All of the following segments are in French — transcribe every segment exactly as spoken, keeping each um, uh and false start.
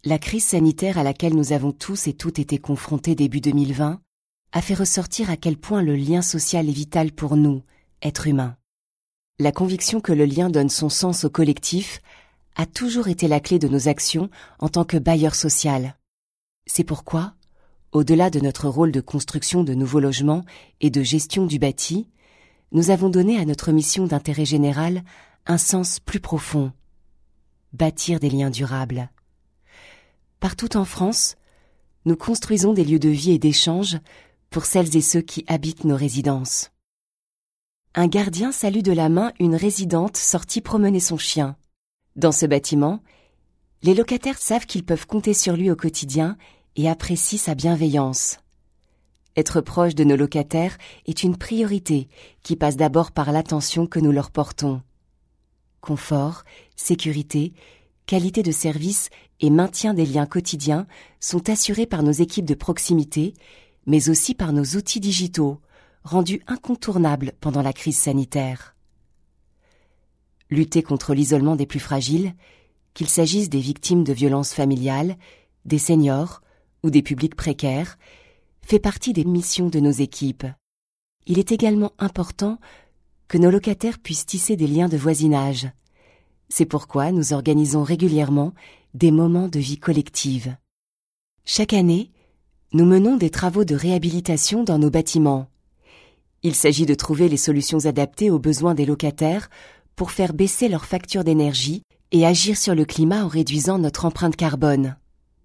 La crise sanitaire à laquelle nous avons tous et toutes été confrontés début deux mille vingt a fait ressortir à quel point le lien social est vital pour nous, êtres humains. La conviction que le lien donne son sens au collectif a toujours été la clé de nos actions en tant que bailleur social. C'est pourquoi, au-delà de notre rôle de construction de nouveaux logements et de gestion du bâti, nous avons donné à notre mission d'intérêt général un sens plus profond. Bâtir des liens durables. Partout en France, nous construisons des lieux de vie et d'échange pour celles et ceux qui habitent nos résidences. Un gardien salue de la main une résidente sortie promener son chien. Dans ce bâtiment, les locataires savent qu'ils peuvent compter sur lui au quotidien et apprécient sa bienveillance. Être proche de nos locataires est une priorité qui passe d'abord par l'attention que nous leur portons. Confort, sécurité, qualité de service et maintien des liens quotidiens sont assurés par nos équipes de proximité, mais aussi par nos outils digitaux, rendus incontournables pendant la crise sanitaire. Lutter contre l'isolement des plus fragiles, qu'il s'agisse des victimes de violences familiales, des seniors ou des publics précaires, fait partie des missions de nos équipes. Il est également important que nos locataires puissent tisser des liens de voisinage. C'est pourquoi nous organisons régulièrement des moments de vie collective. Chaque année, nous menons des travaux de réhabilitation dans nos bâtiments. Il s'agit de trouver les solutions adaptées aux besoins des locataires pour faire baisser leur facture d'énergie et agir sur le climat en réduisant notre empreinte carbone.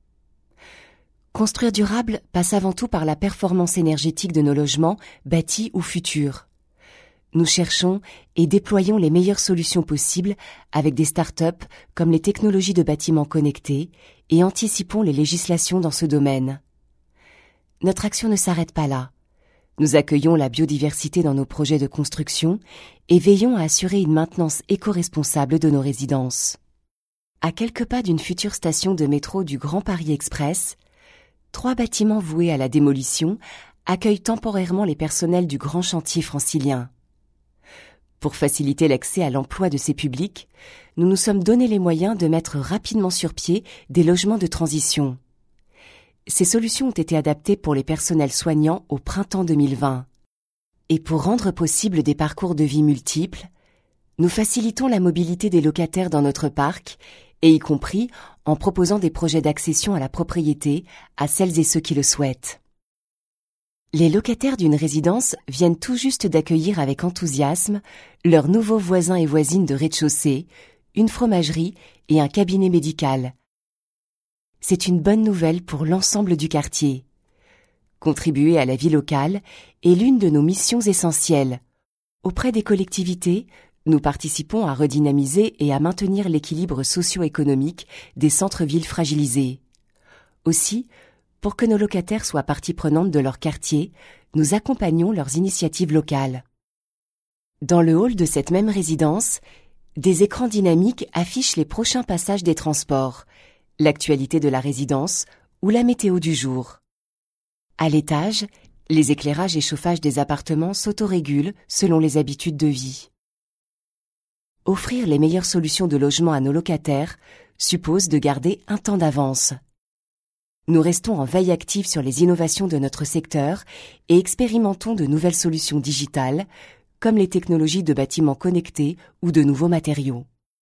Construire durable passe avant tout par la performance énergétique de nos logements, bâtis ou futurs. Nous cherchons et déployons les meilleures solutions possibles avec des start-up comme les technologies de bâtiments connectés et anticipons les législations dans ce domaine. Notre action ne s'arrête pas là. Nous accueillons la biodiversité dans nos projets de construction et veillons à assurer une maintenance éco-responsable de nos résidences. À quelques pas d'une future station de métro du Grand Paris Express, trois bâtiments voués à la démolition accueillent temporairement les personnels du grand chantier francilien. Pour faciliter l'accès à l'emploi de ces publics, nous nous sommes donné les moyens de mettre rapidement sur pied des logements de transition. Ces solutions ont été adaptées pour les personnels soignants au printemps deux mille vingt. Et pour rendre possible des parcours de vie multiples, nous facilitons la mobilité des locataires dans notre parc, et y compris en proposant des projets d'accession à la propriété à celles et ceux qui le souhaitent. Les locataires d'une résidence viennent tout juste d'accueillir avec enthousiasme leurs nouveaux voisins et voisines de rez-de-chaussée, une fromagerie et un cabinet médical. C'est une bonne nouvelle pour l'ensemble du quartier. Contribuer à la vie locale est l'une de nos missions essentielles. Auprès des collectivités, nous participons à redynamiser et à maintenir l'équilibre socio-économique des centres-villes fragilisés. Aussi, pour que nos locataires soient partie prenante de leur quartier, nous accompagnons leurs initiatives locales. Dans le hall de cette même résidence, des écrans dynamiques affichent les prochains passages des transports, l'actualité de la résidence ou la météo du jour. À l'étage, les éclairages et chauffages des appartements s'autorégulent selon les habitudes de vie. Offrir les meilleures solutions de logement à nos locataires suppose de garder un temps d'avance. Nous restons en veille active sur les innovations de notre secteur et expérimentons de nouvelles solutions digitales, comme les technologies de bâtiments connectés ou de nouveaux matériaux.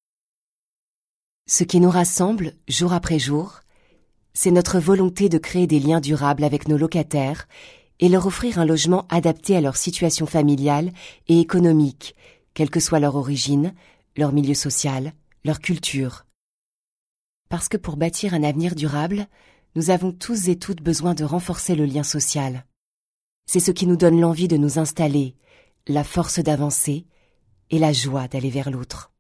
Ce qui nous rassemble, jour après jour, c'est notre volonté de créer des liens durables avec nos locataires et leur offrir un logement adapté à leur situation familiale et économique, quelle que soit leur origine, leur milieu social, leur culture. Parce que pour bâtir un avenir durable, nous avons tous et toutes besoin de renforcer le lien social. C'est ce qui nous donne l'envie de nous installer, la force d'avancer et la joie d'aller vers l'autre.